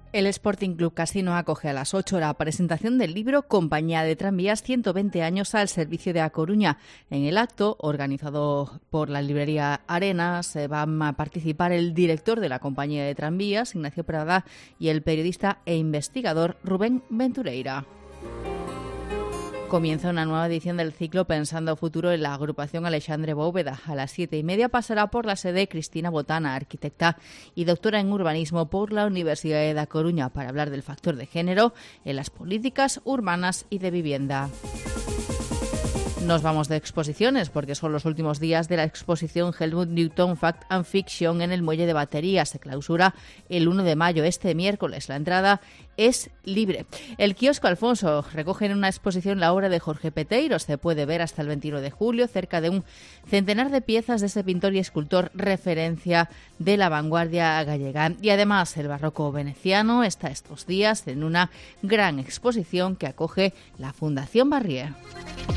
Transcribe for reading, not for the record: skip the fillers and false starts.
El Sporting Club Casino acoge a las 8 la presentación del libro Compañía de Tranvías 120 años al servicio de A Coruña. En el acto, organizado por la librería Arenas, van a participar el director de la Compañía de Tranvías, Ignacio Prada, y el periodista e investigador Rubén Ventureira. Comienza una nueva edición del ciclo Pensando Futuro en la agrupación Alexandre Bóveda. A las 7:30 pasará por la sede Cristina Botana, arquitecta y doctora en urbanismo por la Universidad de A Coruña, para hablar del factor de género en las políticas urbanas y de vivienda. Nos vamos de exposiciones porque son los últimos días de la exposición Helmut Newton Fact and Fiction en el Muelle de Batería. Se clausura el 1 de mayo, este miércoles. La entrada es libre. El kiosco Alfonso recoge en una exposición la obra de Jorge Peteiro. Se puede ver hasta el 21 de julio cerca de un centenar de piezas de ese pintor y escultor referencia de la vanguardia gallega. Y además el barroco veneciano está estos días en una gran exposición que acoge la Fundación Barrier.